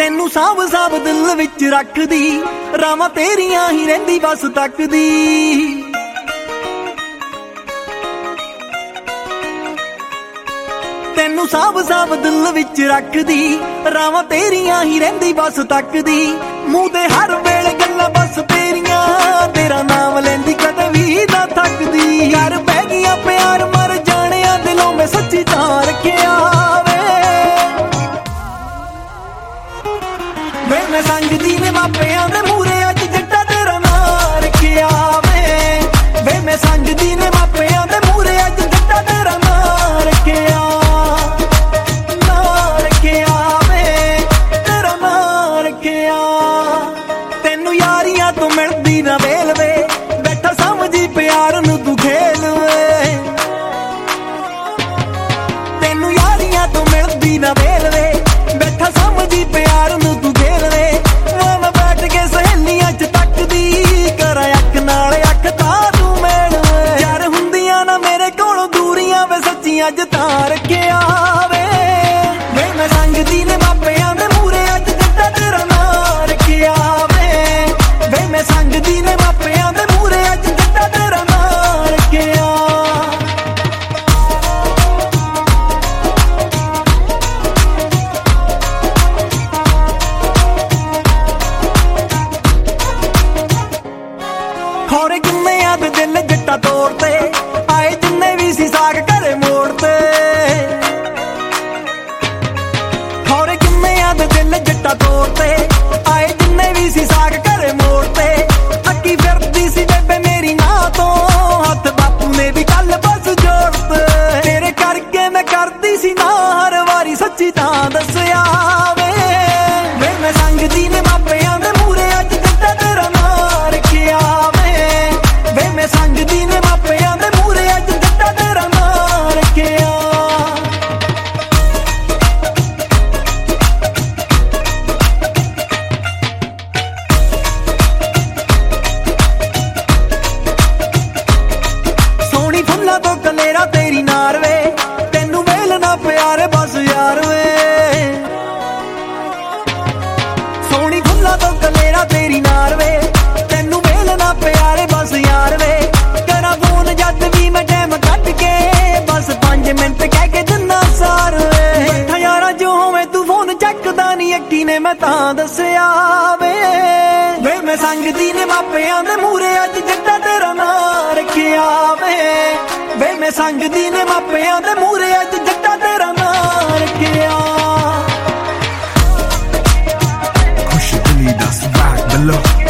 ਤੈਨੂੰ ਸਾਂਭ ਸਾਂਭ ਦਿਲ ਵਿੱਚ ਰੱਖਦੀ, ਰਾਵਾਂ ਤੇਰੀਆਂ ਹੀ ਰਹਿੰਦੀ ਬਸ ਤੱਕਦੀ। ਤੈਨੂੰ ਸਾਂਭ ਸਾਂਭ ਦਿਲ ਵਿੱਚ ਰੱਖਦੀ, ਰਾਵਾਂ ਤੇਰੀਆਂ ਹੀ ਰਹਿੰਦੀ ਬਸ ਤੱਕਦੀ। ਮੂੰਹ ਤੇ ਹਰ ਵੇਲੇ ਗੱਲਾਂ ਬਸ ਤੇਰੀਆਂ, ਤੇਰਾ ਨਾਮ ਲੈਂਦੀ ਕਦੇ ਵੀ ਨਾ ਥੱਕਦੀ। ਯਾਰ ਬਹਿ ਗਿਆ ਪਿਆਰ ਮਰ ਜਾਣਿਆ ਦਿਲੋਂ ਮੈਂ ਸੱਚੀ ਤਾਂ ਰੱਖਿਆ ਵੇ ਮੈਂ ਸੰਗਦੀ ਨੇ ਮਾਪਿਆਂ ਦੇ ਮੂਹਰੇ ਅੱਜ ਜੱਟਾ ਤੇਰਾ ਨਾਂ ਰੱਖਿਆ ਵੇ ਮੈਂ ਸੰਗਦੀ ਨੇ ਮਾਪਿਆਂ ਦੇ ਮੂਹਰੇ ਅੱਜ ਜੱਟਾ ਤੇਰਾ ਨਾਂ ਰੱਖਿਆ। ਤੈਨੂੰ ਯਾਰੀਆਂ ਤੋਂ ਮਿਲਦੀ ਨਾ ਵੇਲ ਵੇ, ਬੈਠਾ ਸਮਝੀ ਪਿਆਰ ਨੂੰ ਤੂੰ ਖੇਲ ਵੇ। ਤੈਨੂੰ ਯਾਰੀਆਂ ਤੋਂ ਮਿਲਦੀ ਨਾ ਵੇਲ ਵੇ, ਬੈਠਾ ਸਮਝੀ ਪਿਆਰ ਨੂੰ ਤੂੰ ਖੇਲ ਵੇ। ਮੈਂ ਬੈਠ ਕੇ ਸਹੇਲੀਆਂ ਚ ਤੱਕਦੀ, ਕਰਾਂ ਅੱਖ ਨਾਲ ਅੱਖ ਤਾਂ ਤੂੰ ਮੇਲ ਵੇ। ਯਾਰ ਹੁੰਦੀਆਂ ਨਾ ਮੇਰੇ ਕੋਲੋਂ ਦੂਰੀਆਂ ਵੇ, ਸੱਚੀਆਂ ਅੱਜ ਤਾਂ ਰੱਖਿਆ ਵੇ ਮੈਂ ਸੰਗਦੀ ਨੇ ਮਾਪਿਆਂ ਦੇ ਮੂਹਰੇ ਅੱਜ ਜੱਟਾ ਤੇਰਾ ਨਾਂ ਰੱਖਿਆ ਵੇ ਮੈਂ ਸੰਗਦੀ ਨੇ ਮਾਪਿਆਂ ਦੇ ਮੂਹਰੇ ਅੱਜ ਜੱਟਾ ਤੇਰਾ ਨਾਂ ਰੱਖਿਆ। ਖੋਰੇ ਕਿੰਨਿਆਂ ਦੇ ਦਿਲ ਜੱਟਾ ਤੋੜ ਤੇ ਆਏ, ਜਿੰਨੇ ਵੀ ਸੀ ਸਾਗ ਘਰੇ ਮੋੜ ਤੇ। ਖੋਰੇ ਕਿੰਨਿਆਂ ਦੇ ਦਿਲ ਜੱਟਾ ਤੋੜ ਤੇ ਆਏ, ਜਿੰਨੇ ਵੀ ਸੀ ਸਾਗ ਘਰੇ ਮੋੜ ਤੇ। ਅੱਕੀ ਫਿਰਦੀ ਸੀ ਬੇਬੇ ਮੇਰੀ ਨਾਂ ਤੋਂ, ਹੱਥ ਬਾਪੂ ਨੇ ਵੀ ਕੱਲ ਬਸ ਜੋੜਤੇ। ਤੇਰੇ ਕਰਕੇ ਮੈਂ ਕਰਦੀ ਸੀ ਨਾ ਹਰ ਵਾਰੀ, ਸੱਚੀ ਤਾਂ ਦੱਸਿਆ ਵੇ ਮੈਂ ਸੰਗਦੀ ਨੇ ਮਾਪਿਆਂ ਦੇ ਮੂਹਰੇ ਅੱਜ ਜੱਟਾ ਤੇਰਾ ਨਾਂ ਰੱਖਿਆ ਵੇ ਮੈਂ ਸੰਗਦੀ ਨੇ ਮਾਪਿਆਂ ਦੇ ਮੂਹਰੇ ਅੱਜ ਜੱਟਾ ਤੇਰਾ ਨਾਂ ਰੱਖਿਆ। ਸੋਹਣੀ ਫੁੱਲਾਂ ਤੋਂ ਕਲੇਰਾ ਤੇਰੀ ਨਾਰ ਵੇ, ਤੈਨੂੰ ਵੇਲ ਨਾ ਪਿਆਰੇ ਬਸ ਯਾਰ ਵੇ। ਸੋਹਣੀ ਫੁੱਲਾਂ ਤੋਂ ਕਲੇਰਾ ਤੇਰੀ ਨਾਰ ਵੇ, ਤੈਨੂੰ ਵੇਲ ਨਾ ਪਿਆਰੇ ਬਸ ਯਾਰ ਵੇ। ਕਰਾਂ ਫੋਨ ਜਦ ਵੀ ਮੈਂ ਟਾਈਮ ਕੱਢ ਕੇ, ਬਸ 5 ਮਿੰਟ ਕਹਿ ਕੇ ਦਿੰਦਾ ਸਾਰ ਵੇ। ਬੈਠਾ ਯਾਰਾਂ ਜੋ ਹੋਵੇਂ ਤੂੰ ਫੋਨ ਚੱਕਦਾ ਨੀ, ਅੱਕੀ ਨੇ ਮੈਂ ਤਾਂ ਦੱਸਿਆ ਵੇ ਮੈਂ ਸੰਗਦੀ ਨੇ ਮਾਪਿਆਂ ਦੇ ਮੂਹਰੇ ਅੱਜ ਜੱਟਾ ਤੇਰਾ ਨਾਂ ਰੱਖਿਆ ਵੇ ਮੈਂ ਸੰਗਦੀ ਨੇ ਮਾਪਿਆਂ ਦੇ ਮੂਹਰੇ ਅੱਜ ਜੱਟਾ ਤੇਰਾ ਨਾਂ ਰੱਖਿਆ। ਖੁਸ਼ ਦਿਲੀ ਦਾ ਸਵਾਗ ਬਲੋ